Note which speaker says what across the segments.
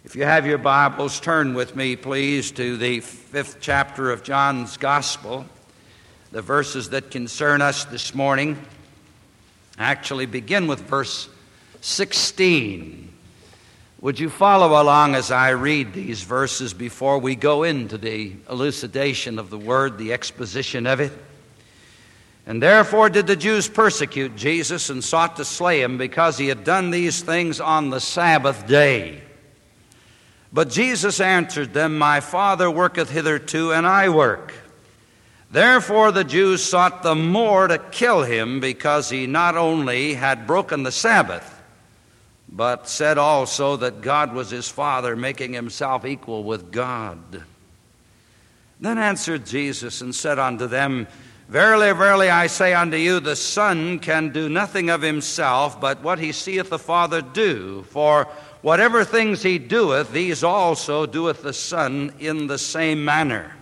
Speaker 1: If you have your Bibles, turn with me, please, to the 5th chapter of John's Gospel. The verses that concern us this morning actually begin with verse 16. Would you follow along as I read these verses before we go into the elucidation of the Word, the exposition of it? And therefore did the Jews persecute Jesus and sought to slay him because he had done these things on the Sabbath day. But Jesus answered them, My Father worketh hitherto, and I work. Therefore the Jews sought the more to kill him, because he not only had broken the Sabbath, but said also that God was his Father, making himself equal with God. Then answered Jesus and said unto them, Verily, verily, I say unto you, the Son can do nothing of himself, but what he seeth the Father do. For whatever things he doeth, these also doeth the Son in the same manner.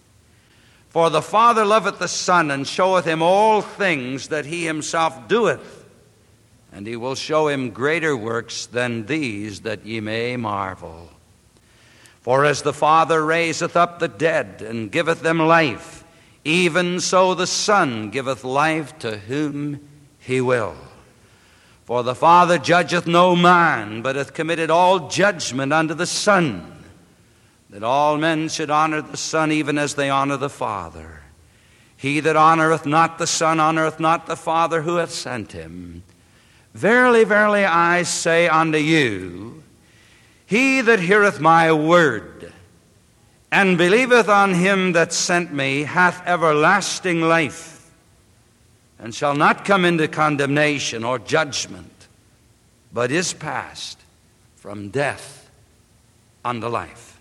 Speaker 1: For the Father loveth the Son, and showeth him all things that he himself doeth. And he will show him greater works than these, that ye may marvel. For as the Father raiseth up the dead, and giveth them life, even so the Son giveth life to whom he will. For the Father judgeth no man, but hath committed all judgment unto the Son, that all men should honor the Son even as they honor the Father. He that honoreth not the Son honoreth not the Father who hath sent him. Verily, verily, I say unto you, he that heareth my word, and believeth on him that sent me, hath everlasting life, and shall not come into condemnation or judgment, but is passed from death unto life.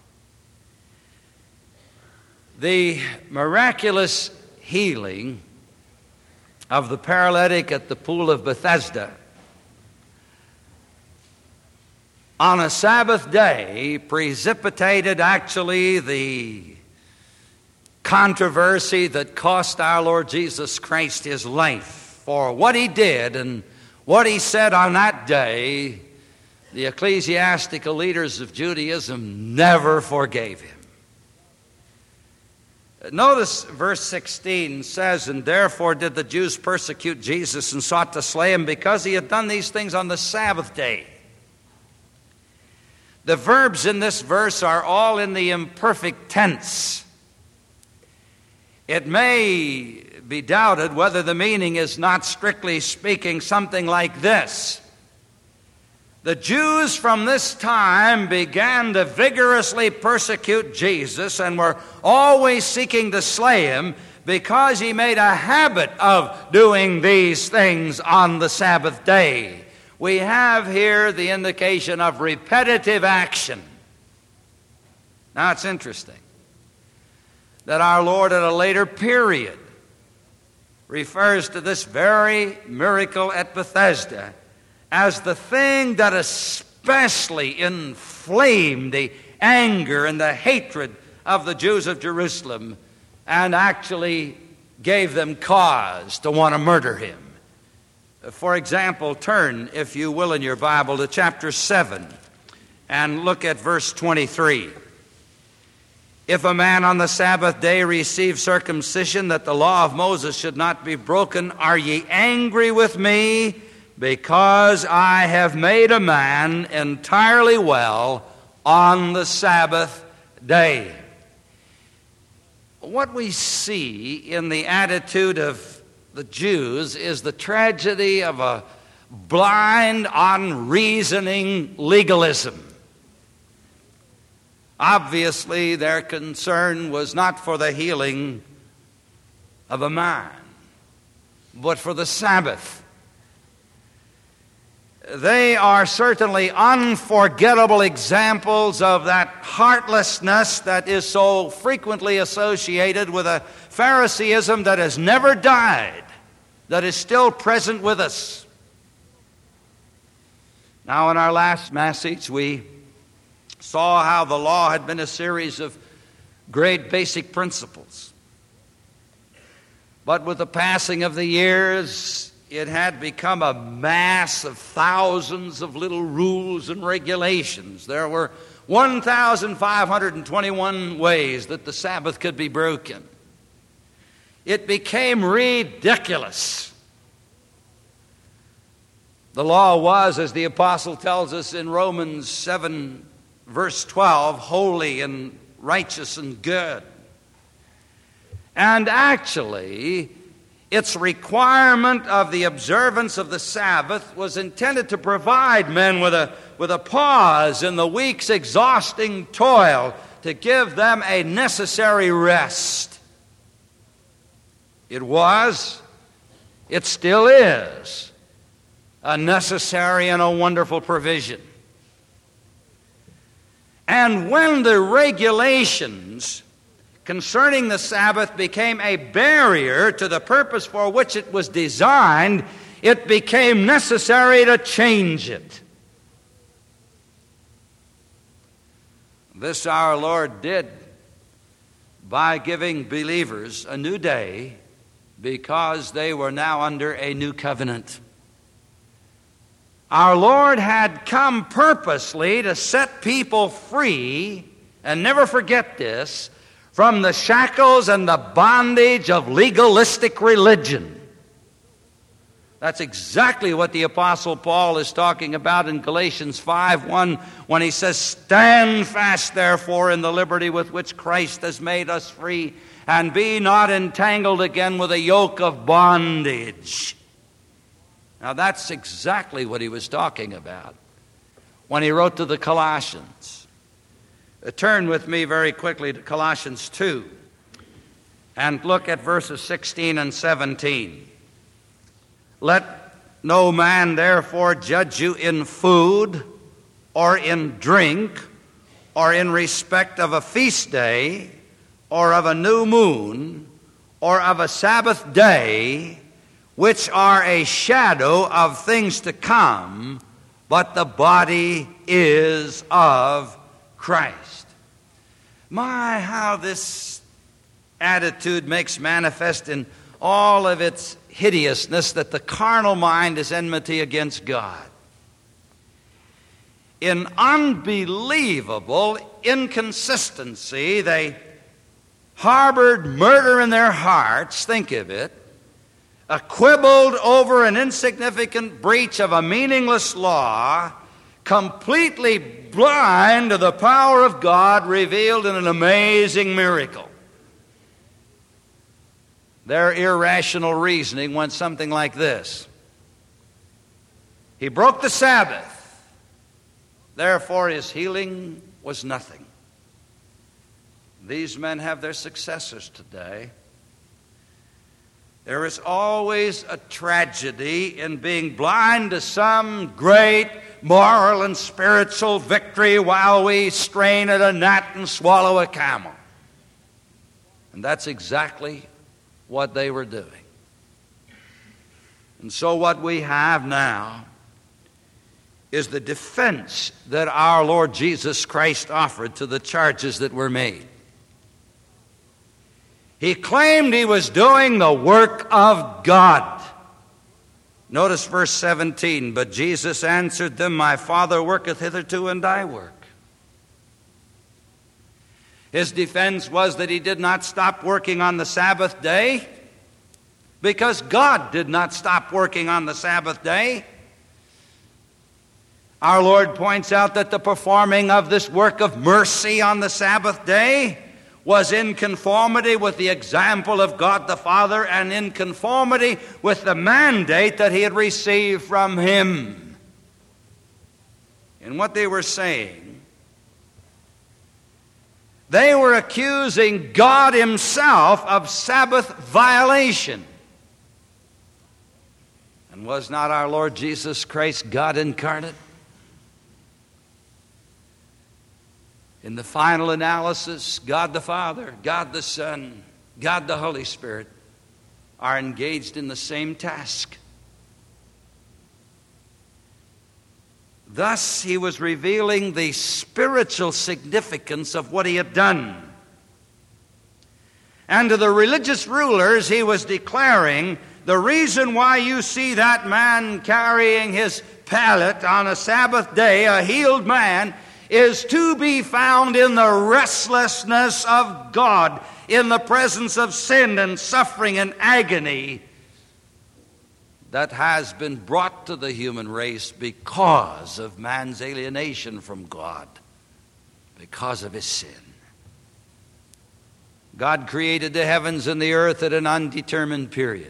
Speaker 1: The miraculous healing of the paralytic at the pool of Bethesda on a Sabbath day precipitated actually the controversy that cost our Lord Jesus Christ his life. For what he did and what he said on that day, the ecclesiastical leaders of Judaism never forgave him. Notice verse 16 says, And therefore did the Jews persecute Jesus and sought to slay him, because he had done these things on the Sabbath day. The verbs in this verse are all in the imperfect tense. It may be doubted whether the meaning is not, strictly speaking, something like this. The Jews from this time began to vigorously persecute Jesus and were always seeking to slay him because he made a habit of doing these things on the Sabbath day. We have here the indication of repetitive action. Now it's interesting that our Lord at a later period refers to this very miracle at Bethesda as the thing that especially inflamed the anger and the hatred of the Jews of Jerusalem and actually gave them cause to want to murder him. For example, turn, if you will, in your Bible to chapter 7 and look at verse 23. If a man on the Sabbath day receive circumcision, that the law of Moses should not be broken, are ye angry with me, because I have made a man entirely well on the Sabbath day? What we see in the attitude of the Jews is the tragedy of a blind, unreasoning legalism. Obviously, their concern was not for the healing of a man, but for the Sabbath. They are certainly unforgettable examples of that heartlessness that is so frequently associated with a Phariseeism that has never died, that is still present with us. Now, in our last message, we saw how the law had been a series of great basic principles. But with the passing of the years, it had become a mass of thousands of little rules and regulations. There were 1,521 ways that the Sabbath could be broken. It became ridiculous. The law was, as the apostle tells us in Romans 7, verse 12, holy and righteous and good. And actually, its requirement of the observance of the Sabbath was intended to provide men with a pause in the week's exhausting toil, to give them a necessary rest. It was, it still is, a necessary and a wonderful provision. And when the regulations concerning the Sabbath became a barrier to the purpose for which it was designed, it became necessary to change it. This our Lord did by giving believers a new day, because they were now under a new covenant. Our Lord had come purposely to set people free, and never forget this, from the shackles and the bondage of legalistic religion. That's exactly what the Apostle Paul is talking about in Galatians 5:1 when he says, "Stand fast, therefore, in the liberty with which Christ has made us free, and be not entangled again with a yoke of bondage." Now that's exactly what he was talking about when he wrote to the Colossians. Turn with me very quickly to Colossians 2 and look at verses 16 and 17. "Let no man therefore judge you in food or in drink or in respect of a feast day or of a new moon or of a Sabbath day, which are a shadow of things to come, but the body is of Christ." My, how this attitude makes manifest in all of its hideousness that the carnal mind is enmity against God. In unbelievable inconsistency, they harbored murder in their hearts, think of it, quibbled over an insignificant breach of a meaningless law, completely blind to the power of God revealed in an amazing miracle. Their irrational reasoning went something like this: He broke the Sabbath, therefore his healing was nothing. These men have their successors today. There is always a tragedy in being blind to some great moral and spiritual victory while we strain at a gnat and swallow a camel. And that's exactly what they were doing. And so what we have now is the defense that our Lord Jesus Christ offered to the charges that were made. He claimed he was doing the work of God. Notice verse 17, "But Jesus answered them, My Father worketh hitherto, and I work." His defense was that he did not stop working on the Sabbath day because God did not stop working on the Sabbath day. Our Lord points out that the performing of this work of mercy on the Sabbath day was in conformity with the example of God the Father and in conformity with the mandate that he had received from him. And what they were saying, they were accusing God himself of Sabbath violation. And was not our Lord Jesus Christ God incarnate? In the final analysis, God the Father, God the Son, God the Holy Spirit are engaged in the same task. Thus, he was revealing the spiritual significance of what he had done. And to the religious rulers, he was declaring The reason why you see that man carrying his pallet on a Sabbath day, a healed man, is to be found in the restlessness of God, in the presence of sin and suffering and agony that has been brought to the human race because of man's alienation from God, because of his sin. God created the heavens and the earth at an undetermined period.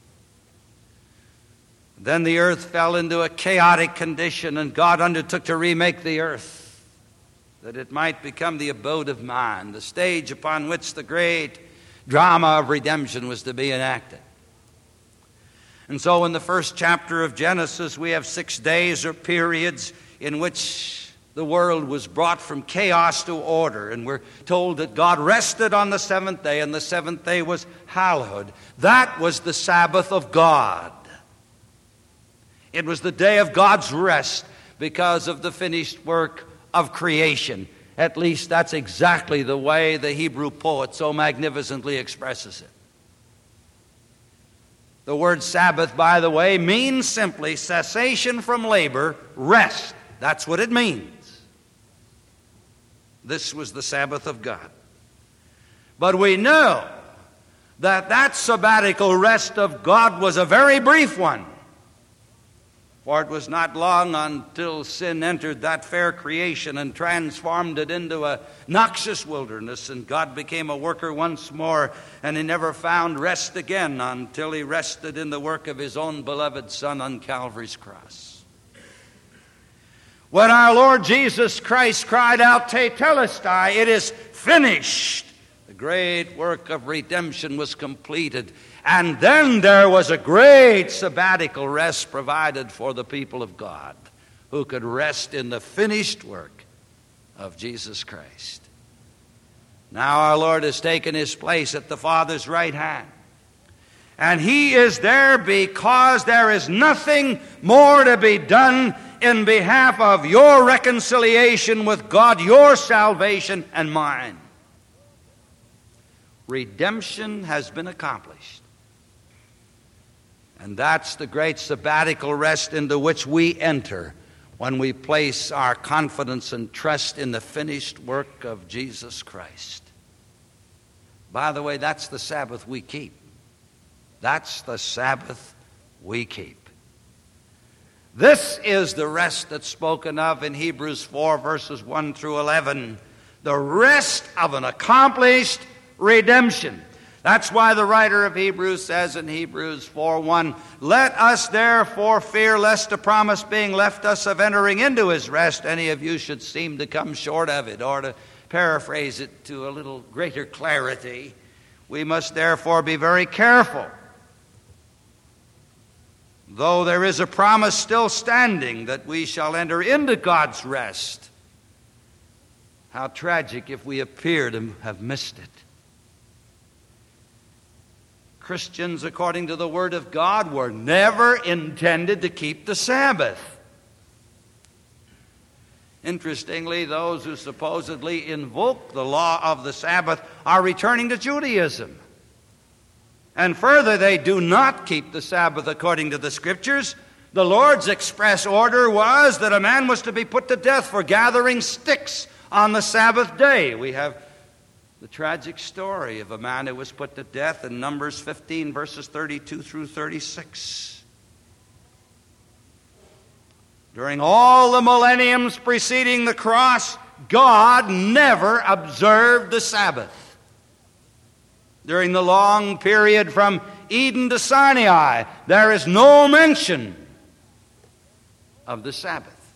Speaker 1: Then the earth fell into a chaotic condition, and God undertook to remake the earth, that it might become the abode of man, the stage upon which the great drama of redemption was to be enacted. And so in the first chapter of Genesis, we have 6 days or periods in which the world was brought from chaos to order. And we're told that God rested on the seventh day, and the seventh day was hallowed. That was the Sabbath of God. It was the day of God's rest because of the finished work of creation. At least that's exactly the way the Hebrew poet so magnificently expresses it. The word Sabbath, by the way, means simply cessation from labor, rest. That's what it means. This was the Sabbath of God. But we know that that sabbatical rest of God was a very brief one. For it was not long until sin entered that fair creation and transformed it into a noxious wilderness, and God became a worker once more, and he never found rest again until he rested in the work of his own beloved Son on Calvary's cross. When our Lord Jesus Christ cried out, Tetelestai, it is finished, the great work of redemption was completed. And then there was a great sabbatical rest provided for the people of God, who could rest in the finished work of Jesus Christ. Now our Lord has taken his place at the Father's right hand. And he is there because there is nothing more to be done in behalf of your reconciliation with God, your salvation, and mine. Redemption has been accomplished. And that's the great sabbatical rest into which we enter when we place our confidence and trust in the finished work of Jesus Christ. By the way, that's the Sabbath we keep. That's the Sabbath we keep. This is the rest that's spoken of in Hebrews 4, verses 1 through 11. The rest of an accomplished redemption. That's why the writer of Hebrews says in Hebrews 4:1, let us therefore fear lest the promise being left us of entering into his rest, any of you should seem to come short of it. Or to paraphrase it to a little greater clarity, we must therefore be very careful. Though there is a promise still standing that we shall enter into God's rest, how tragic if we appear to have missed it. Christians, according to the Word of God, were never intended to keep the Sabbath. Interestingly, those who supposedly invoke the law of the Sabbath are returning to Judaism. And further, they do not keep the Sabbath according to the Scriptures. The Lord's express order was that a man was to be put to death for gathering sticks on the Sabbath day. We have the tragic story of a man who was put to death in Numbers 15, verses 32 through 36. During all the millenniums preceding the cross, God never observed the Sabbath. During the long period from Eden to Sinai, there is no mention of the Sabbath.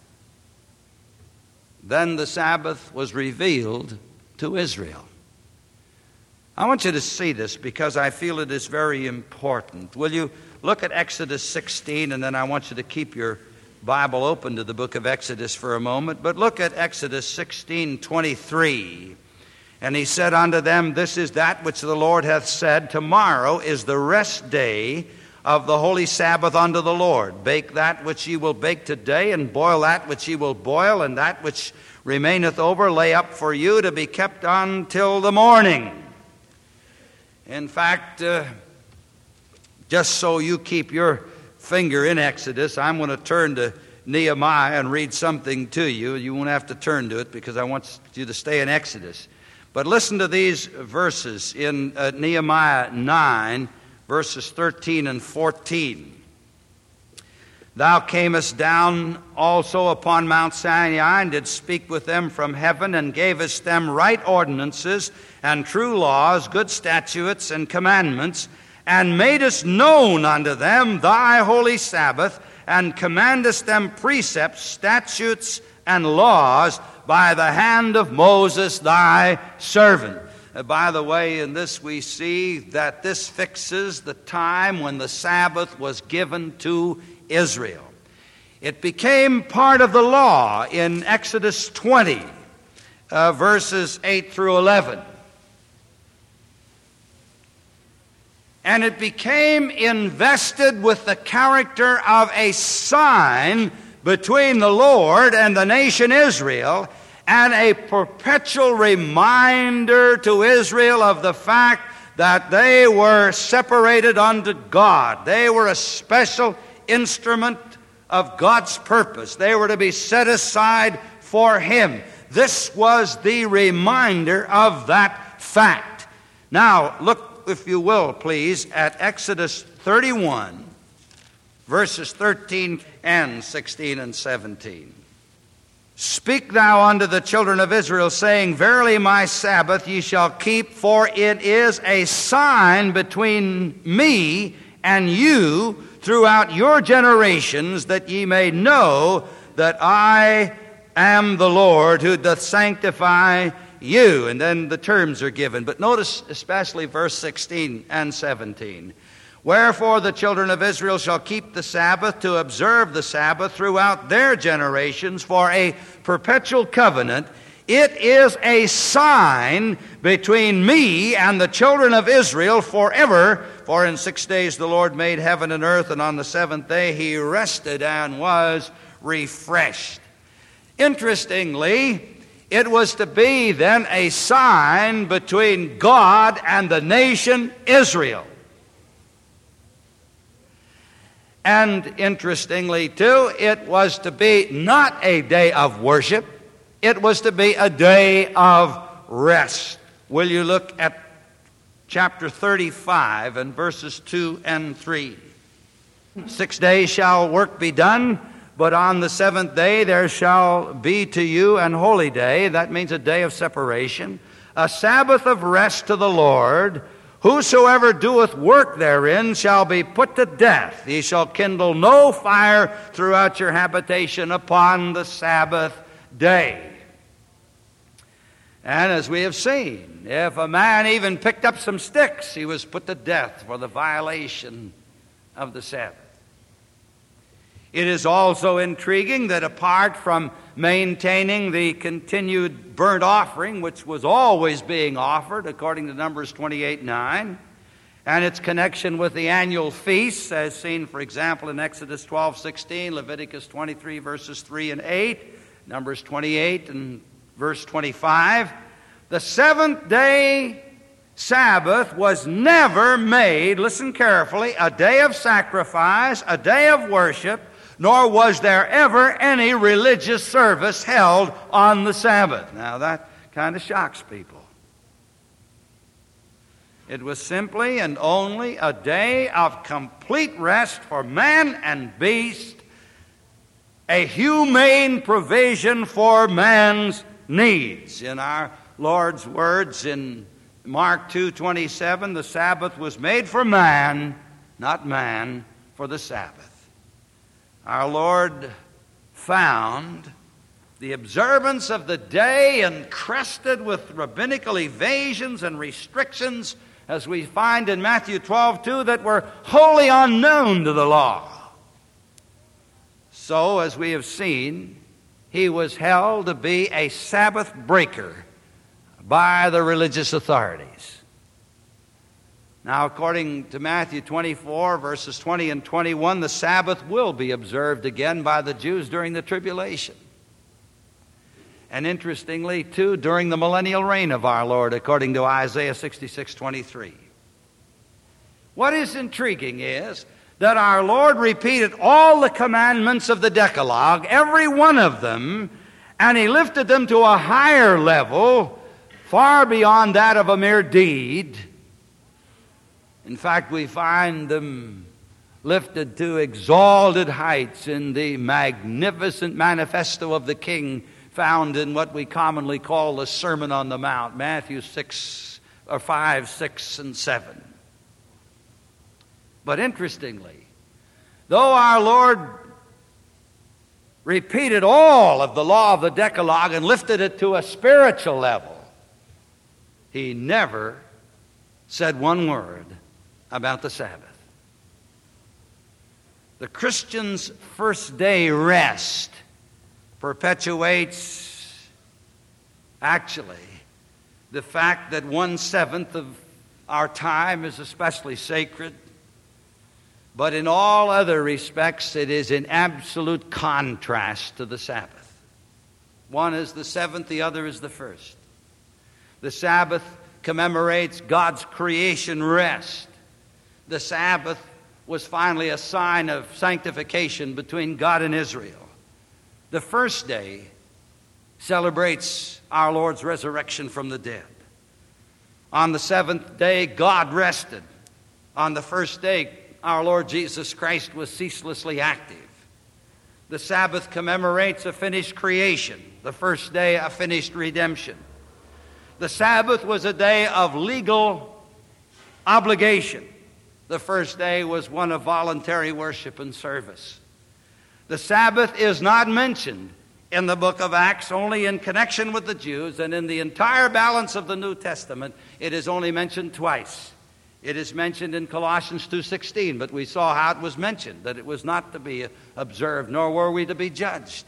Speaker 1: Then the Sabbath was revealed to Israel. I want you to see this because I feel it is very important. Will you look at Exodus 16, and then I want you to keep your Bible open to the book of Exodus for a moment. But look at Exodus 16:23. And he said unto them, this is that which the Lord hath said, tomorrow is the rest day of the holy Sabbath unto the Lord. Bake that which ye will bake today, and boil that which ye will boil, and that which remaineth over lay up for you to be kept until the morning. In fact, Just so you keep your finger in Exodus, I'm going to turn to Nehemiah and read something to you. You won't have to turn to it because I want you to stay in Exodus. But listen to these verses in Nehemiah 9, verses 13 and 14. Thou camest down also upon Mount Sinai, and didst speak with them from heaven, and gavest them right ordinances, and true laws, good statutes, and commandments, and madest known unto them thy holy Sabbath, and commandest them precepts, statutes, and laws by the hand of Moses thy servant. By the way, in this we see that this fixes the time when the Sabbath was given to Israel. It became part of the law in Exodus 20, verses 8 through 11. And it became invested with the character of a sign between the Lord and the nation Israel, and a perpetual reminder to Israel of the fact that they were separated unto God. They were a special instrument of God's purpose. They were to be set aside for Him. This was the reminder of that fact. Now, look, if you will, please, at Exodus 31, verses 13 and 16 and 17. Speak thou unto the children of Israel, saying, Verily my Sabbath ye shall keep, for it is a sign between me and you throughout your generations, that ye may know that I am the Lord who doth sanctify you. And then the terms are given. But notice especially verse 16 and 17. Wherefore the children of Israel shall keep the Sabbath to observe the Sabbath throughout their generations for a perpetual covenant. It is a sign between me and the children of Israel forever. For in 6 days the Lord made heaven and earth, and on the seventh day He rested and was refreshed. Interestingly, it was to be then a sign between God and the nation Israel. And interestingly, too, it was to be not a day of worship. It was to be a day of rest. Will you look at chapter 35 and verses 2 and 3? 6 days shall work be done, but on the seventh day there shall be to you an holy day. That means a day of separation, a Sabbath of rest to the Lord. Whosoever doeth work therein shall be put to death. Ye shall kindle no fire throughout your habitation upon the Sabbath day. And as we have seen, if a man even picked up some sticks, he was put to death for the violation of the Sabbath. It is also intriguing that apart from maintaining the continued burnt offering, which was always being offered according to Numbers 28:9, and its connection with the annual feasts, as seen, for example, in Exodus 12:16, Leviticus 23, verses 3 and 8, Numbers 28 and verse 25, the seventh-day Sabbath was never made, listen carefully, a day of sacrifice, a day of worship, nor was there ever any religious service held on the Sabbath. Now that kind of shocks people. It was simply and only a day of complete rest for man and beast, a humane provision for man's needs. In our Lord's words in Mark 2:27, the Sabbath was made for man, not man for the Sabbath. Our Lord found the observance of the day encrusted with rabbinical evasions and restrictions, as we find in Matthew 12:2, that were wholly unknown to the law. So, as we have seen, He was held to be a Sabbath breaker by the religious authorities. Now, according to Matthew 24, verses 20 and 21, the Sabbath will be observed again by the Jews during the tribulation. And interestingly, too, during the millennial reign of our Lord, according to Isaiah 66:23. What is intriguing is that our Lord repeated all the commandments of the Decalogue, every one of them, and He lifted them to a higher level, far beyond that of a mere deed. In fact, we find them lifted to exalted heights in the magnificent manifesto of the King found in what we commonly call the Sermon on the Mount, Matthew 5, 6, and 7. But interestingly, though our Lord repeated all of the law of the Decalogue and lifted it to a spiritual level, He never said one word about the Sabbath. The Christian's first day rest perpetuates, actually, the fact that 1/7 of our time is especially sacred, but in all other respects it is in absolute contrast to the Sabbath. One is the seventh, the other is the first. The Sabbath commemorates God's creation rest. The Sabbath was finally a sign of sanctification between God and Israel. The first day celebrates our Lord's resurrection from the dead. On the seventh day, God rested. On the first day, our Lord Jesus Christ was ceaselessly active. The Sabbath commemorates a finished creation. The first day, a finished redemption. The Sabbath was a day of legal obligation. The first day was one of voluntary worship and service. The Sabbath is not mentioned in the book of Acts only in connection with the Jews, and in the entire balance of the New Testament, it is only mentioned twice. It is mentioned in Colossians 2:16, but we saw how it was mentioned, that it was not to be observed, nor were we to be judged.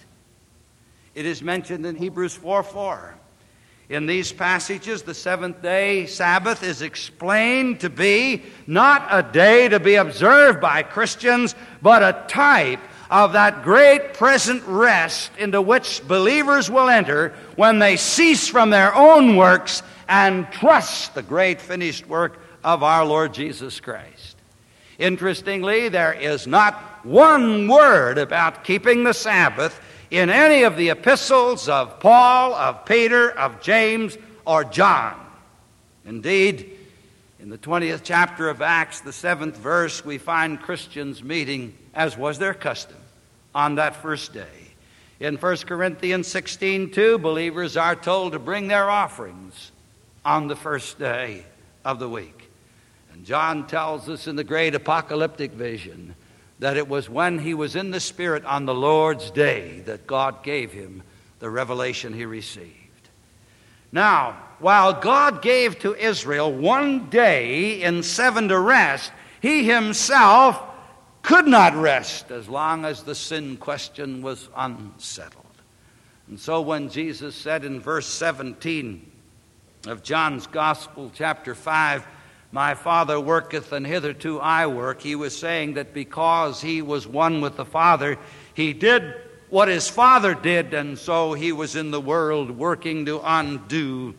Speaker 1: It is mentioned in Hebrews 4:4. In these passages, the seventh-day Sabbath is explained to be not a day to be observed by Christians, but a type of that great present rest into which believers will enter when they cease from their own works and trust the great finished work of our Lord Jesus Christ. Interestingly, there is not one word about keeping the Sabbath in any of the epistles of Paul, of Peter, of James, or John. Indeed, in the 20th chapter of Acts, the 7th verse, we find Christians meeting, as was their custom, on that first day. In 1 Corinthians 16:2, believers are told to bring their offerings on the first day of the week. And John tells us in the great apocalyptic vision that it was when he was in the Spirit on the Lord's day that God gave him the revelation he received. Now, while God gave to Israel one day in 7 to rest, He Himself could not rest as long as the sin question was unsettled. And so when Jesus said in verse 17 of John's Gospel, chapter 5, "My Father worketh, and hitherto I work," He was saying that because He was one with the Father, He did what His Father did, and so He was in the world working to undo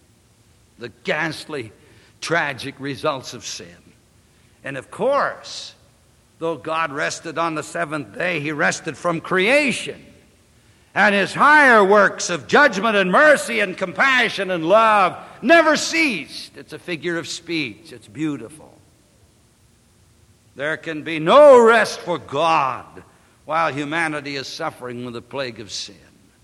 Speaker 1: the ghastly, tragic results of sin. And of course, though God rested on the seventh day, He rested from creation. And His higher works of judgment and mercy and compassion and love never ceased. It's a figure of speech. It's beautiful. There can be no rest for God while humanity is suffering with the plague of sin.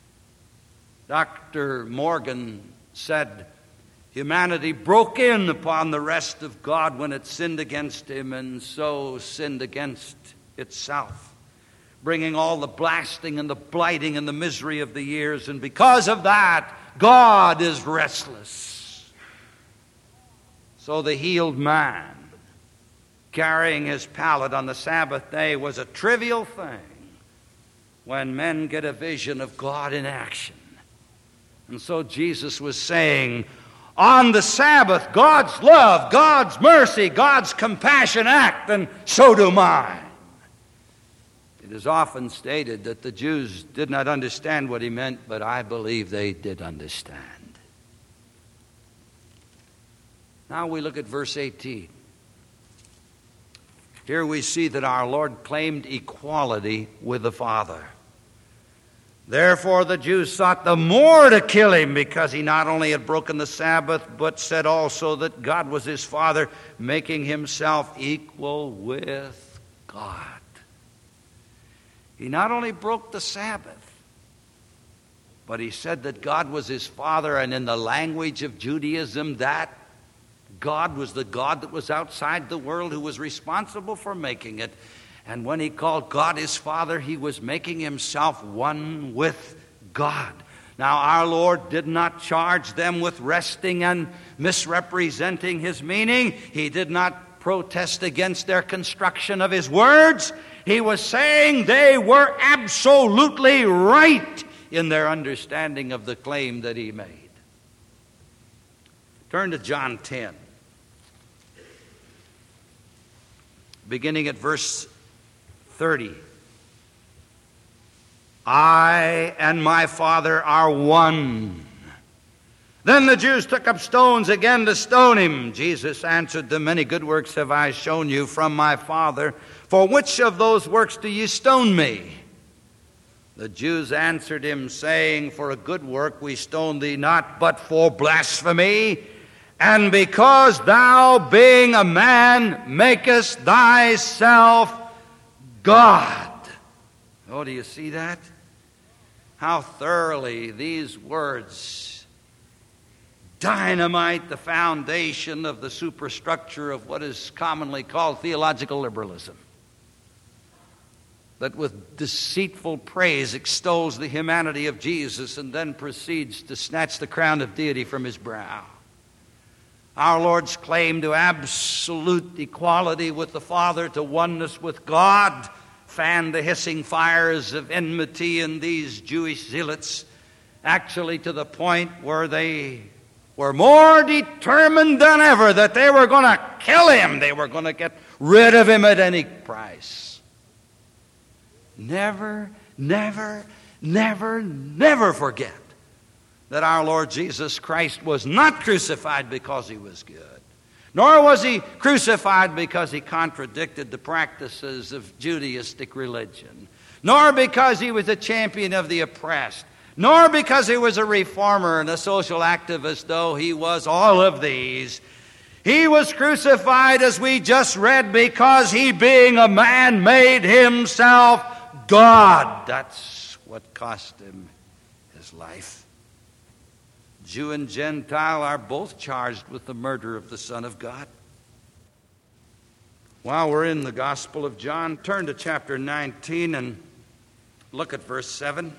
Speaker 1: Dr. Morgan said, humanity broke in upon the rest of God when it sinned against Him, and so sinned against itself, bringing all the blasting and the blighting and the misery of the years. And because of that, God is restless. So the healed man carrying his pallet on the Sabbath day was a trivial thing when men get a vision of God in action. And so Jesus was saying, on the Sabbath, God's love, God's mercy, God's compassion act, and so do mine. It is often stated that the Jews did not understand what He meant, but I believe they did understand. Now we look at verse 18. Here we see that our Lord claimed equality with the Father. Therefore the Jews sought the more to kill him, because he not only had broken the Sabbath, but said also that God was his Father, making himself equal with God. He not only broke the Sabbath, but he said that God was his Father, and in the language of Judaism, that God was the God that was outside the world, who was responsible for making it. And when he called God his Father, he was making himself one with God. Now, our Lord did not charge them with wresting and misrepresenting his meaning. He did not protest against their construction of his words. He was saying they were absolutely right in their understanding of the claim that he made. Turn to John 10, beginning at verse 30. I and my Father are one. Then the Jews took up stones again to stone him. Jesus answered them, Many good works have I shown you from my Father. For which of those works do you stone me? The Jews answered him, saying, For a good work we stone thee not, but for blasphemy, and because thou, being a man, makest thyself God. Oh, do you see that? How thoroughly these words dynamite the foundation of the superstructure of what is commonly called theological liberalism, that with deceitful praise extols the humanity of Jesus and then proceeds to snatch the crown of deity from his brow. Our Lord's claim to absolute equality with the Father, to oneness with God, fanned the hissing fires of enmity in these Jewish zealots, actually to the point where they were more determined than ever that they were going to kill him. They were going to get rid of him at any price. Never, never, never, never forget that our Lord Jesus Christ was not crucified because he was good, nor was he crucified because he contradicted the practices of Judaistic religion, nor because he was a champion of the oppressed, nor because he was a reformer and a social activist, though he was all of these. He was crucified, as we just read, because he, being a man, made himself God. That's what cost him his life. Jew and Gentile are both charged with the murder of the Son of God. While we're in the Gospel of John, turn to chapter 19 and look at verse 7.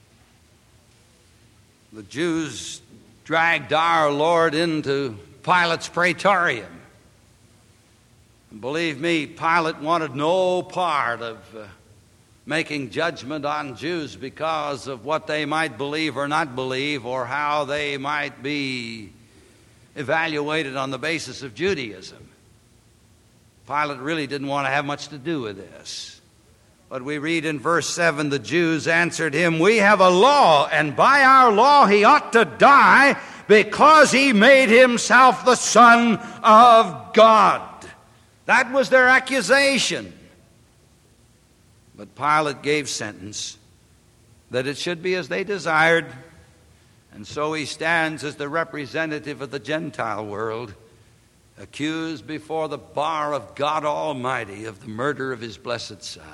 Speaker 1: The Jews dragged our Lord into Pilate's praetorium. And believe me, Pilate wanted no part of making judgment on Jews because of what they might believe or not believe, or how they might be evaluated on the basis of Judaism. Pilate really didn't want to have much to do with this. But we read in verse 7, the Jews answered him, We have a law, and by our law he ought to die, because he made himself the Son of God. That was their accusation. But Pilate gave sentence that it should be as they desired, and so he stands as the representative of the Gentile world, accused before the bar of God Almighty of the murder of his blessed Son.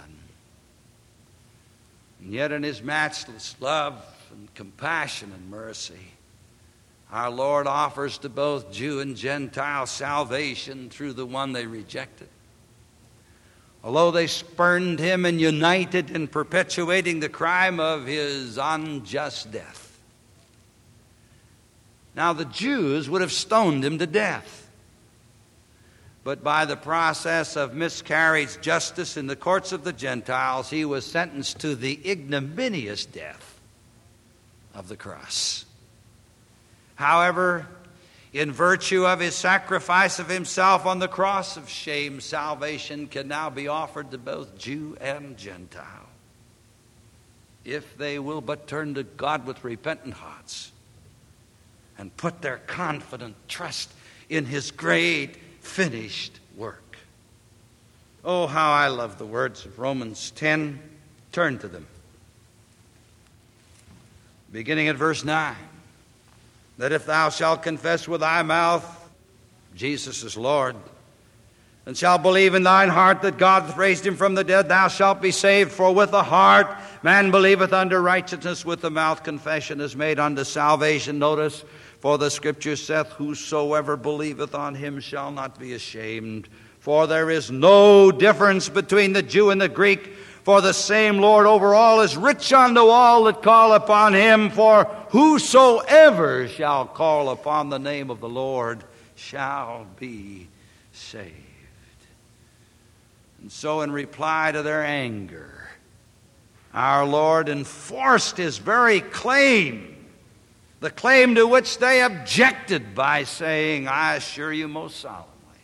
Speaker 1: And yet in his matchless love and compassion and mercy, our Lord offers to both Jew and Gentile salvation through the one they rejected. Although they spurned him and united in perpetuating the crime of his unjust death. Now the Jews would have stoned him to death. But by the process of miscarriage justice in the courts of the Gentiles, he was sentenced to the ignominious death of the cross. However, in virtue of his sacrifice of himself on the cross of shame, salvation can now be offered to both Jew and Gentile, if they will but turn to God with repentant hearts and put their confident trust in his great finished work. Oh, how I love the words of Romans 10. Turn to them. Beginning at verse 9. That if thou shalt confess with thy mouth Jesus is Lord, and shalt believe in thine heart that God hath raised him from the dead, thou shalt be saved. For with the heart man believeth unto righteousness, with the mouth confession is made unto salvation. Notice, for the Scripture saith, whosoever believeth on him shall not be ashamed. For there is no difference between the Jew and the Greek, for the same Lord over all is rich unto all that call upon him. For whosoever shall call upon the name of the Lord shall be saved. And so in reply to their anger, our Lord enforced his very claim, the claim to which they objected, by saying, I assure you most solemnly,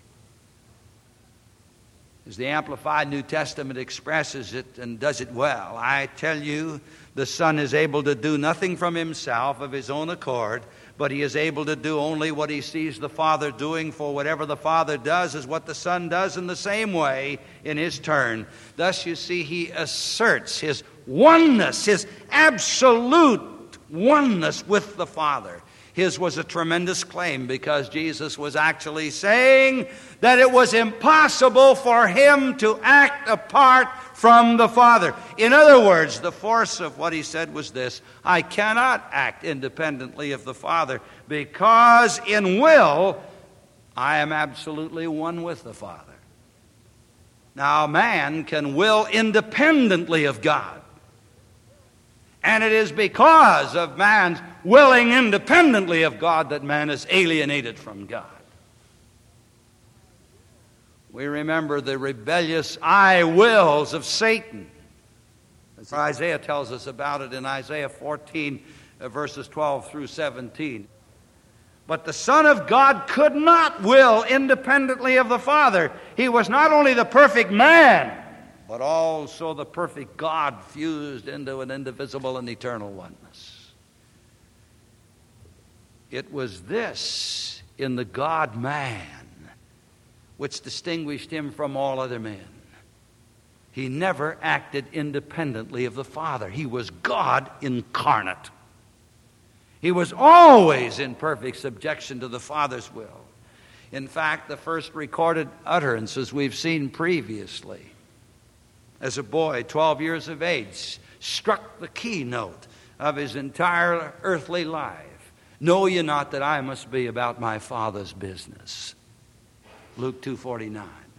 Speaker 1: as the Amplified New Testament expresses it and does it well, I tell you, the Son is able to do nothing from himself of his own accord, but he is able to do only what he sees the Father doing, for whatever the Father does is what the Son does in the same way in his turn. Thus, you see, he asserts his oneness, his absolute oneness with the Father. His was a tremendous claim, because Jesus was actually saying that it was impossible for him to act apart from the Father. In other words, the force of what he said was this: I cannot act independently of the Father, because in will I am absolutely one with the Father. Now, man can will independently of God. And it is because of man's willing independently of God that man is alienated from God. We remember the rebellious I wills of Satan, as Isaiah tells us about it in Isaiah 14, verses 12 through 17. But the Son of God could not will independently of the Father. He was not only the perfect man, but also the perfect God fused into an indivisible and eternal oneness. It was this in the God-man which distinguished him from all other men. He never acted independently of the Father. He was God incarnate. He was always in perfect subjection to the Father's will. In fact, the first recorded utterances we've seen previously, as a boy, 12 years of age, struck the keynote of his entire earthly life. Know ye not that I must be about my Father's business? Luke 2:49.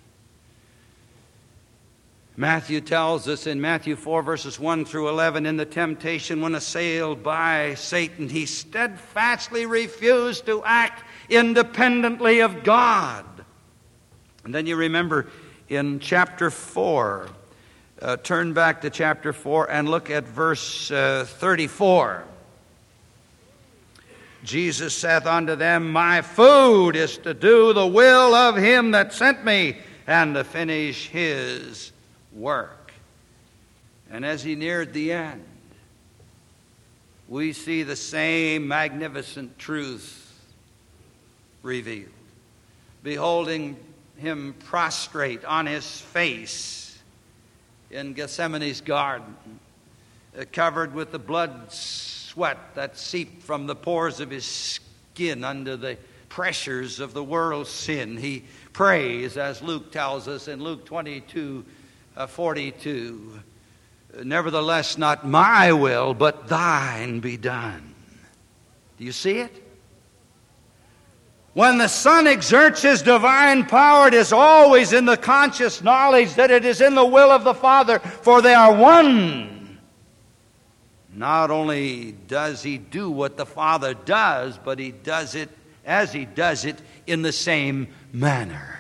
Speaker 1: Matthew tells us in Matthew 4, verses 1 through 11, in the temptation when assailed by Satan, he steadfastly refused to act independently of God. And then you remember in chapter 4, turn back to chapter 4 and look at verse 34. Jesus saith unto them, my food is to do the will of him that sent me, and to finish his work. And as he neared the end, we see the same magnificent truth revealed. Beholding him prostrate on his face in Gethsemane's garden, covered with the blood sweat that seeped from the pores of his skin under the pressures of the world's sin, he prays, as Luke tells us in Luke 22:42, nevertheless, not my will, but thine be done. Do you see it? When the Son exerts his divine power, it is always in the conscious knowledge that it is in the will of the Father, for they are one. Not only does he do what the Father does, but he does it as he does it in the same manner.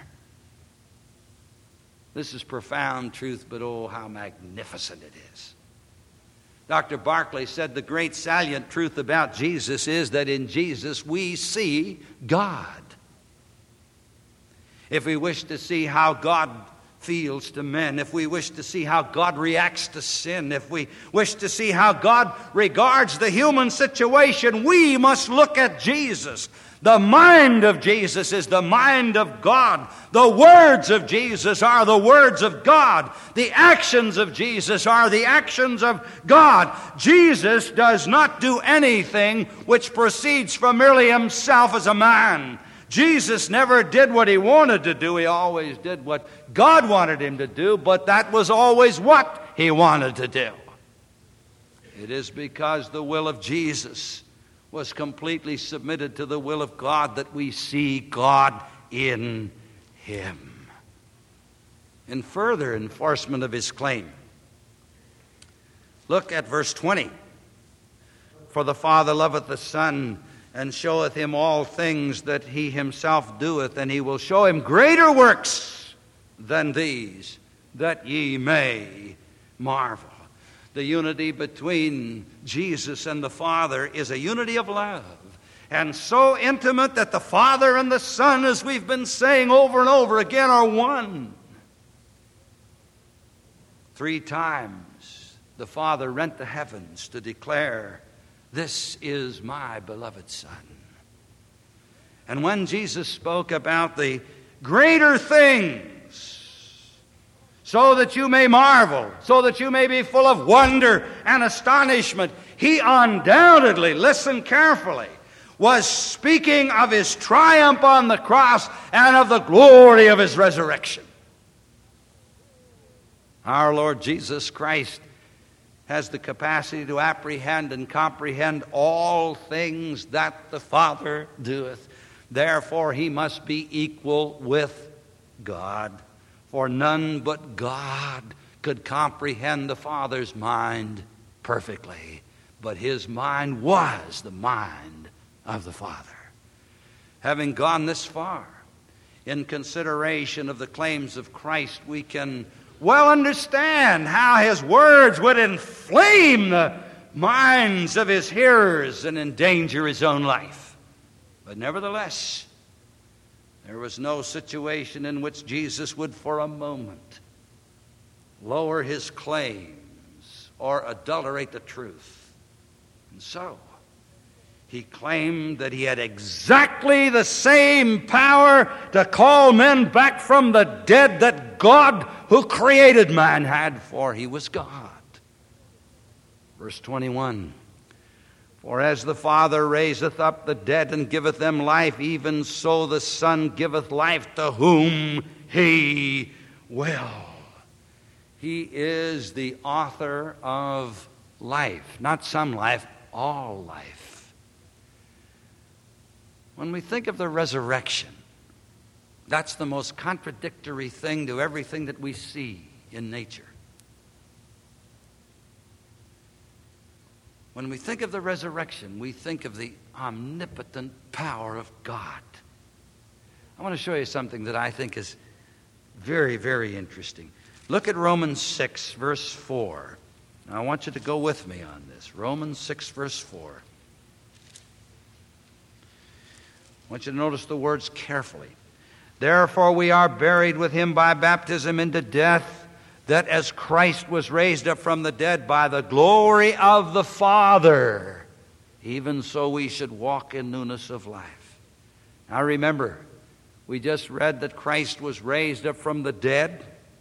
Speaker 1: This is profound truth, but oh, how magnificent it is. Dr. Barclay said the great salient truth about Jesus is that in Jesus we see God. If we wish to see how God feels to men, if we wish to see how God reacts to sin, if we wish to see how God regards the human situation, we must look at Jesus. The mind of Jesus is the mind of God. The words of Jesus are the words of God. The actions of Jesus are the actions of God. Jesus does not do anything which proceeds from merely himself as a man. Jesus never did what he wanted to do. He always did what God wanted him to do, but that was always what he wanted to do. It is because the will of Jesus was completely submitted to the will of God that we see God in him. In further enforcement of his claim, look at verse 20. For the Father loveth the Son, and showeth him all things that he himself doeth, and he will show him greater works than these, that ye may marvel. The unity between Jesus and the Father is a unity of love, and so intimate that the Father and the Son, as we've been saying over and over again, are one. 3 times the Father rent the heavens to declare, "This is my beloved Son." And when Jesus spoke about the greater things, so that you may marvel, so that you may be full of wonder and astonishment, he undoubtedly, listen carefully, was speaking of his triumph on the cross and of the glory of his resurrection. Our Lord Jesus Christ has the capacity to apprehend and comprehend all things that the Father doeth. Therefore, he must be equal with God, for none but God could comprehend the Father's mind perfectly. But his mind was the mind of the Father. Having gone this far in consideration of the claims of Christ, we can well understand how his words would inflame the minds of his hearers and endanger his own life. But nevertheless, there was no situation in which Jesus would for a moment lower his claims or adulterate the truth. And so, he claimed that he had exactly the same power to call men back from the dead that God who created man had, for he was God. Verse 21, "For as the Father raiseth up the dead and giveth them life, even so the Son giveth life to whom he will." He is the author of life, not some life, all life. When we think of the resurrection, that's the most contradictory thing to everything that we see in nature. When we think of the resurrection, we think of the omnipotent power of God. I want to show you something that I think is very, very interesting. Look at Romans 6, verse 4. Now, I want you to go with me on this. Romans 6, verse 4. I want you to notice the words carefully. "Therefore we are buried with him by baptism into death, that as Christ was raised up from the dead by the glory of the Father, even so we should walk in newness of life." Now remember, we just read that Christ was raised up from the dead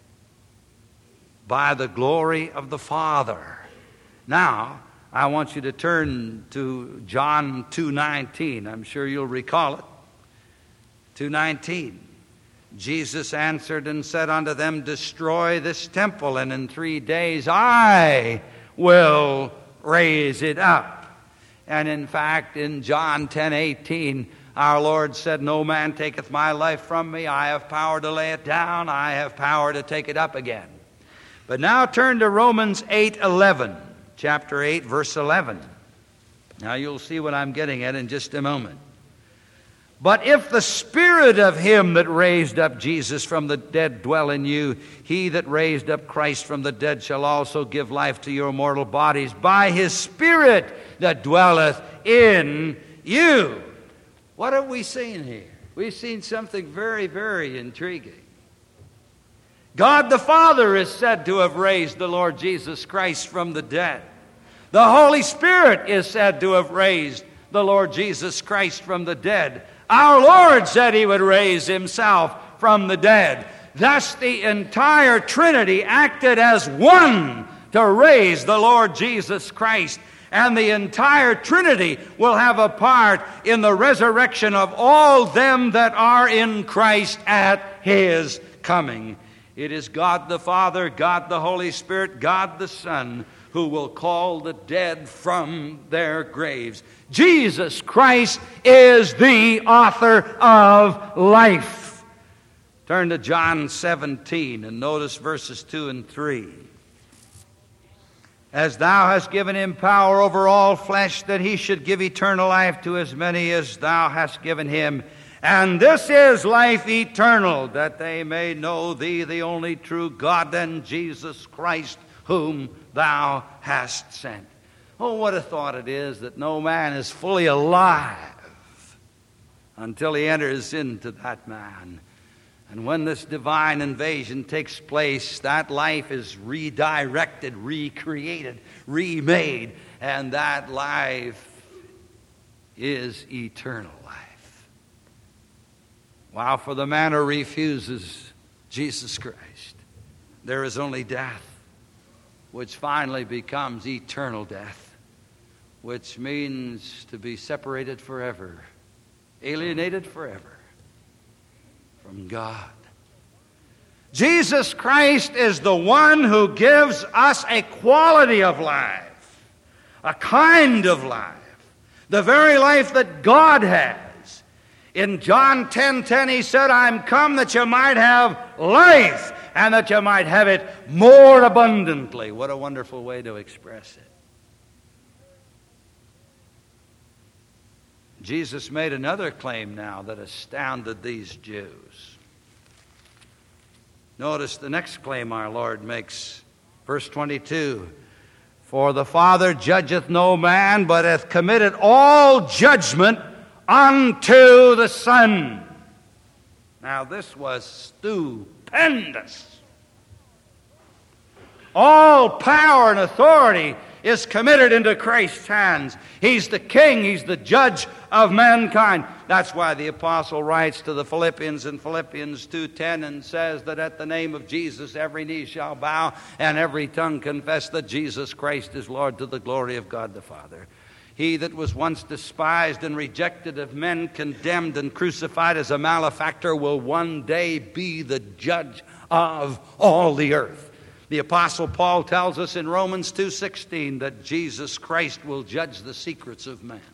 Speaker 1: by the glory of the Father. Now, I want you to turn to John 2:19. I'm sure you'll recall it. 2:19. "Jesus answered and said unto them, Destroy this temple, and in 3 days I will raise it up." And in fact, in John 10:18, our Lord said, "No man taketh my life from me. I have power to lay it down. I have power to take it up again." But now turn to Romans 8:11. Chapter 8, verse 11. Now you'll see what I'm getting at in just a moment. "But if the Spirit of him that raised up Jesus from the dead dwell in you, he that raised up Christ from the dead shall also give life to your mortal bodies by his Spirit that dwelleth in you." What have we seen here? We've seen something very, very intriguing. God the Father is said to have raised the Lord Jesus Christ from the dead. The Holy Spirit is said to have raised the Lord Jesus Christ from the dead. Our Lord said He would raise Himself from the dead. Thus the entire Trinity acted as one to raise the Lord Jesus Christ. And the entire Trinity will have a part in the resurrection of all them that are in Christ at His coming. It is God the Father, God the Holy Spirit, God the Son who will call the dead from their graves. Jesus Christ is the author of life. Turn to John 17 and notice verses 2 and 3. As thou hast given him power over all flesh, that he should give eternal life to as many as thou hast given him. And this is life eternal, that they may know thee, the only true God, and Jesus Christ, whom thou hast sent. Oh, what a thought it is that no man is fully alive until he enters into that man. And when this divine invasion takes place, that life is redirected, recreated, remade, and that life is eternal life. Wow, for the man who refuses Jesus Christ, there is only death, which finally becomes eternal death, which means to be separated forever, alienated forever from God. Jesus Christ is the one who gives us a quality of life, a kind of life, the very life that God has. In John 10:10 He said, I'm come that you might have life, and that you might have it more abundantly. What a wonderful way to express it. Jesus made another claim now that astounded these Jews. Notice the next claim our Lord makes, verse 22. For the Father judgeth no man, but hath committed all judgment unto the Son. Now this was stupendous. All power and authority is committed into Christ's hands. He's the king. He's the judge of mankind. That's why the apostle writes to the Philippians in Philippians 2:10 and says that at the name of Jesus every knee shall bow and every tongue confess that Jesus Christ is Lord, to the glory of God the Father. He that was once despised and rejected of men, condemned and crucified as a malefactor, will one day be the judge of all the earth. The Apostle Paul tells us in Romans 2:16 that Jesus Christ will judge the secrets of man.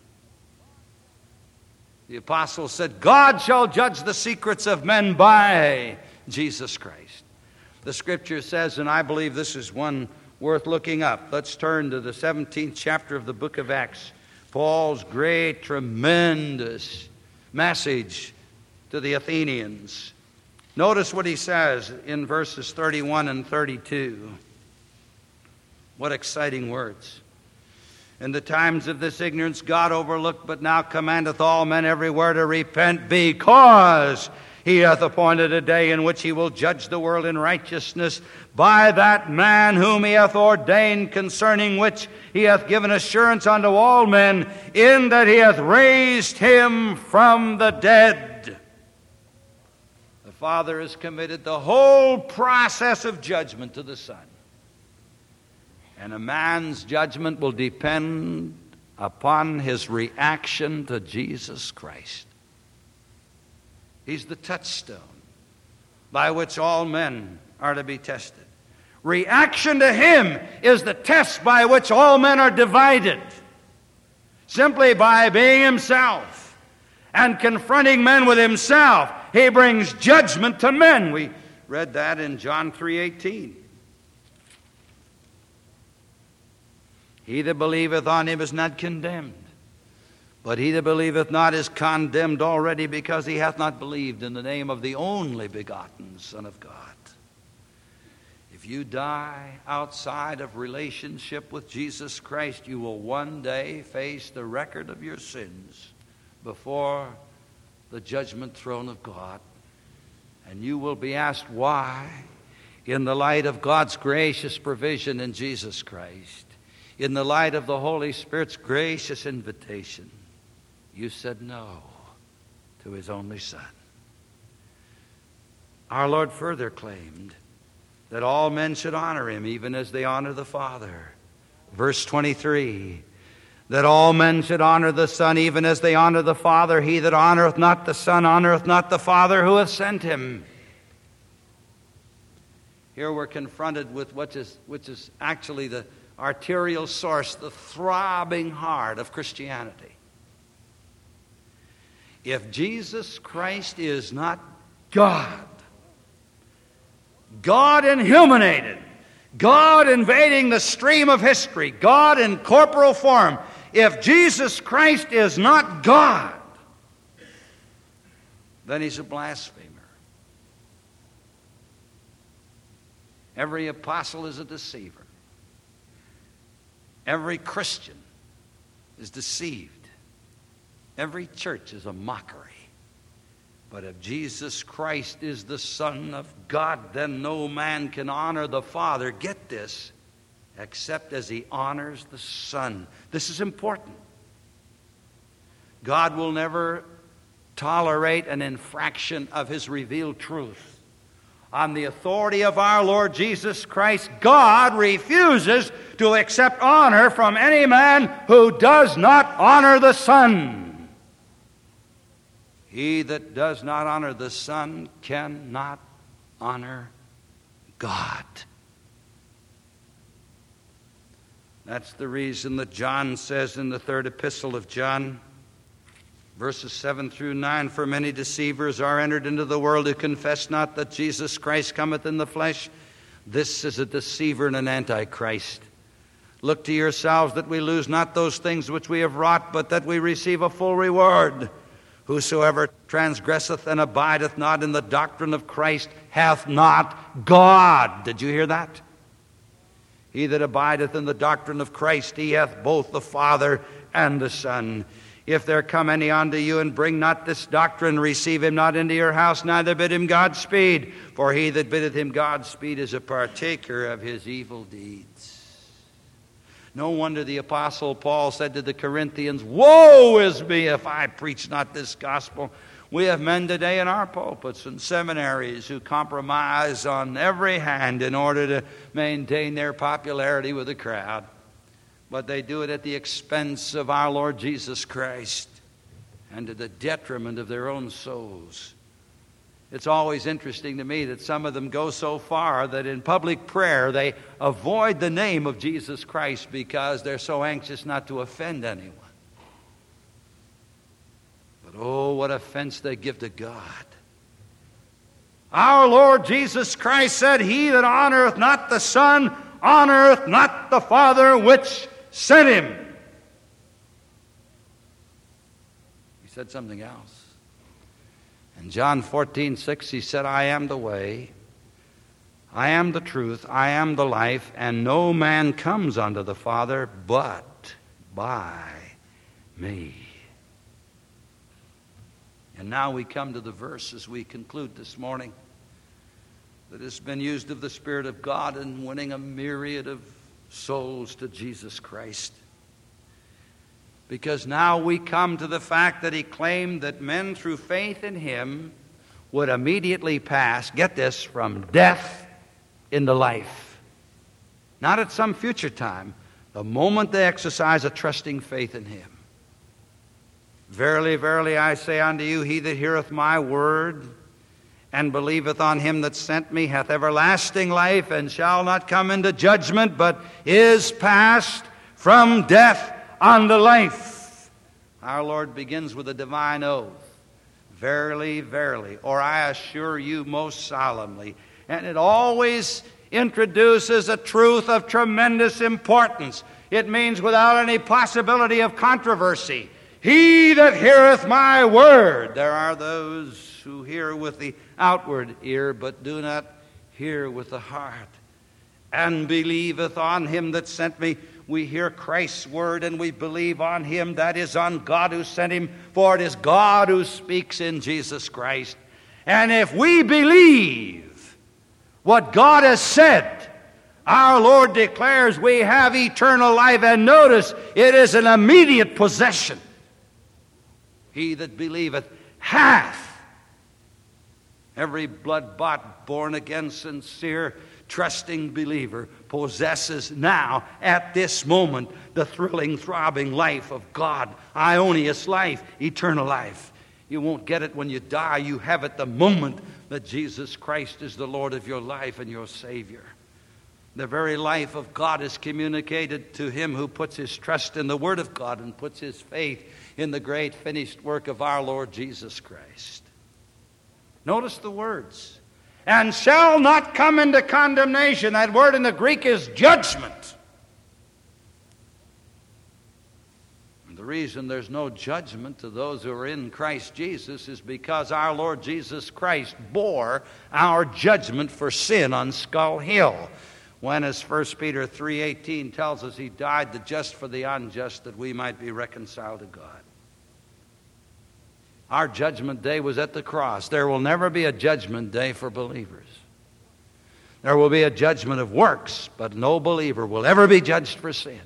Speaker 1: The Apostle said, God shall judge the secrets of men by Jesus Christ. The Scripture says, and I believe this is one worth looking up. Let's turn to the 17th chapter of the book of Acts. Paul's great, tremendous message to the Athenians. Notice what he says in verses 31 and 32. What exciting words. In the times of this ignorance God overlooked, but now commandeth all men everywhere to repent, because He hath appointed a day in which He will judge the world in righteousness by that man whom He hath ordained, concerning which He hath given assurance unto all men, in that He hath raised Him from the dead. The Father has committed the whole process of judgment to the Son. And a man's judgment will depend upon his reaction to Jesus Christ. He's the touchstone by which all men are to be tested. Reaction to Him is the test by which all men are divided. Simply by being Himself and confronting men with Himself, He brings judgment to men. We read that in John 3:18. He that believeth on Him is not condemned, but he that believeth not is condemned already, because he hath not believed in the name of the only begotten Son of God. If you die outside of relationship with Jesus Christ, you will one day face the record of your sins before the judgment throne of God. And you will be asked why, in the light of God's gracious provision in Jesus Christ, in the light of the Holy Spirit's gracious invitation, you said no to His only Son. Our Lord further claimed that all men should honor Him even as they honor the Father. Verse 23, that all men should honor the Son even as they honor the Father. He that honoreth not the Son honoreth not the Father who hath sent Him. Here we're confronted with which is actually the arterial source, the throbbing heart of Christianity. If Jesus Christ is not God, God inhumated, God invading the stream of history, God in corporal form, if Jesus Christ is not God, then He's a blasphemer. Every apostle is a deceiver. Every Christian is deceived. Every church is a mockery. But if Jesus Christ is the Son of God, then no man can honor the Father, get this, except as He honors the Son. This is important. God will never tolerate an infraction of His revealed truth. On the authority of our Lord Jesus Christ, God refuses to accept honor from any man who does not honor the Son. He that does not honor the Son cannot honor God. That's the reason that John says in the third epistle of John, verses 7 through 9, for many deceivers are entered into the world who confess not that Jesus Christ cometh in the flesh. This is a deceiver and an antichrist. Look to yourselves that we lose not those things which we have wrought, but that we receive a full reward. Whosoever transgresseth and abideth not in the doctrine of Christ hath not God. Did you hear that? He that abideth in the doctrine of Christ, he hath both the Father and the Son. If there come any unto you and bring not this doctrine, receive him not into your house, neither bid him Godspeed. For he that biddeth him Godspeed is a partaker of his evil deeds. No wonder the Apostle Paul said to the Corinthians, woe is me if I preach not this gospel. We have men today in our pulpits and seminaries who compromise on every hand in order to maintain their popularity with the crowd. But they do it at the expense of our Lord Jesus Christ and to the detriment of their own souls. It's always interesting to me that some of them go so far that in public prayer they avoid the name of Jesus Christ because they're so anxious not to offend anyone. But oh, what offense they give to God. Our Lord Jesus Christ said, he that honoreth not the Son honoreth not the Father which sent him. He said something else. In John 14:6, he said, I am the way, I am the truth, I am the life, and no man comes unto the Father but by me. And now we come to the verse as we conclude this morning that has been used of the Spirit of God in winning a myriad of souls to Jesus Christ. Because now we come to the fact that he claimed that men through faith in him would immediately pass, get this, from death into life. Not at some future time, the moment they exercise a trusting faith in him. Verily, verily, I say unto you, he that heareth my word and believeth on him that sent me hath everlasting life, and shall not come into judgment, but is passed from death unto life. Our Lord begins with a divine oath. Verily, verily, or I assure you most solemnly. And it always introduces a truth of tremendous importance. It means without any possibility of controversy. He that heareth my word. There are those who hear with the outward ear, but do not hear with the heart. And believeth on him that sent me. We hear Christ's word and we believe on him, that is, on God who sent him, for it is God who speaks in Jesus Christ. And if we believe, what God has said. Our Lord declares we have eternal life, and notice it is an immediate possession. He that believeth hath. Every blood-bought, born-again, sincere, trusting believer possesses now, at this moment, the thrilling, throbbing life of God, Ionius life, eternal life. You won't get it when you die. You have it the moment that Jesus Christ is the Lord of your life and your Savior. The very life of God is communicated to him who puts his trust in the Word of God and puts his faith in the great finished work of our Lord Jesus Christ. Notice the words. And shall not come into condemnation. That word in the Greek is judgment. And the reason there's no judgment to those who are in Christ Jesus is because our Lord Jesus Christ bore our judgment for sin on Skull Hill. When, as 1 Peter 3:18 tells us, he died the just for the unjust, that we might be reconciled to God. Our judgment day was at the cross. There will never be a judgment day for believers. There will be a judgment of works, but no believer will ever be judged for sin.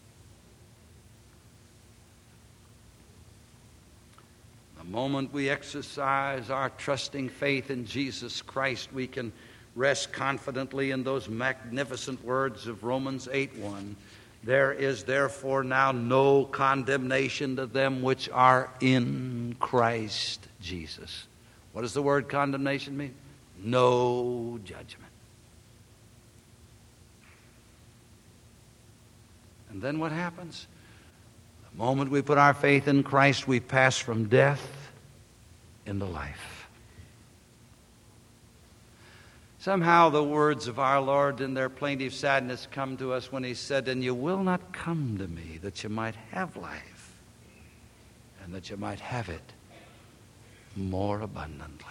Speaker 1: The moment we exercise our trusting faith in Jesus Christ, we can rest confidently in those magnificent words of Romans 8:1. There is therefore now no condemnation to them which are in Christ Jesus. What does the word condemnation mean? No judgment. And then what happens? The moment we put our faith in Christ, we pass from death into life. Somehow the words of our Lord in their plaintive sadness come to us when he said, and you will not come to me that you might have life, and that you might have it more abundantly.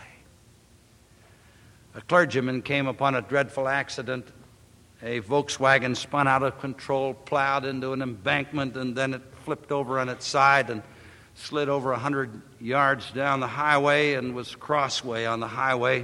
Speaker 1: A clergyman came upon a dreadful accident. A Volkswagen spun out of control, plowed into an embankment, and then it flipped over on its side and slid over 100 yards down the highway and was crossway on the highway.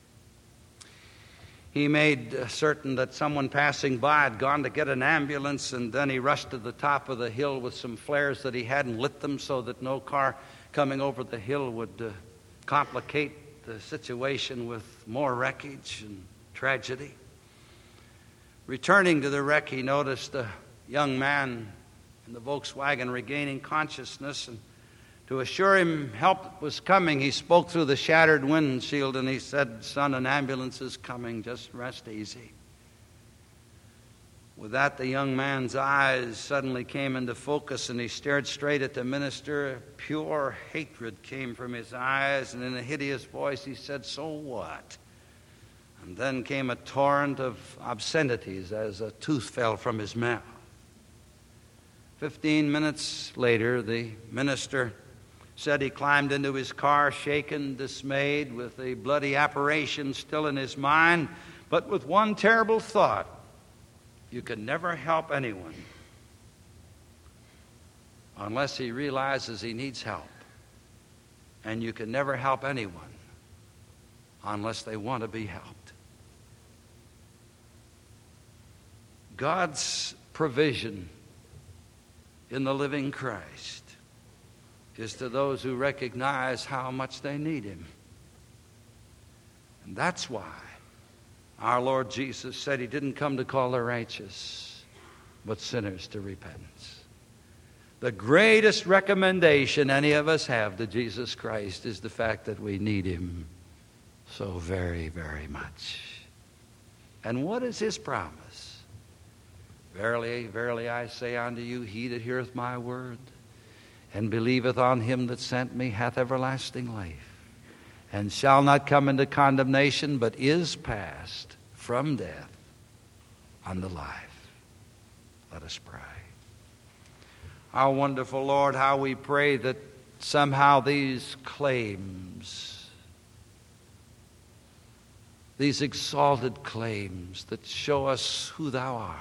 Speaker 1: He made certain that someone passing by had gone to get an ambulance, and then he rushed to the top of the hill with some flares that he had and lit them so that no car coming over the hill would complicate the situation with more wreckage and tragedy. Returning to the wreck, he noticed a young man in the Volkswagen regaining consciousness, and to assure him help was coming, he spoke through the shattered windshield and he said, son, an ambulance is coming, just rest easy. With that, the young man's eyes suddenly came into focus and he stared straight at the minister. Pure hatred came from his eyes, and in a hideous voice he said, so what? And then came a torrent of obscenities as a tooth fell from his mouth. 15 minutes later, the minister said he climbed into his car, shaken, dismayed, with a bloody apparition still in his mind, but with one terrible thought: you can never help anyone unless he realizes he needs help. And you can never help anyone unless they want to be helped. God's provision in the living Christ is to those who recognize how much they need him. And that's why our Lord Jesus said he didn't come to call the righteous, but sinners to repentance. The greatest recommendation any of us have to Jesus Christ is the fact that we need him so very, very much. And what is his promise? Verily, verily, I say unto you, he that heareth my word and believeth on him that sent me hath everlasting life, and shall not come into condemnation, but is passed from death unto life. Let us pray. Our wonderful Lord, how we pray that somehow these claims, these exalted claims that show us who thou art,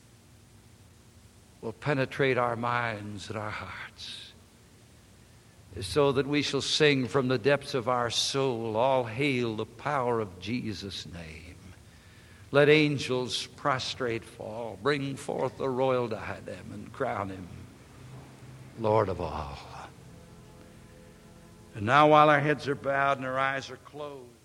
Speaker 1: will penetrate our minds and our hearts. so that we shall sing from the depths of our soul, all hail the power of Jesus' name. Let angels prostrate fall, bring forth the royal diadem and crown him Lord of all. And now while our heads are bowed and our eyes are closed,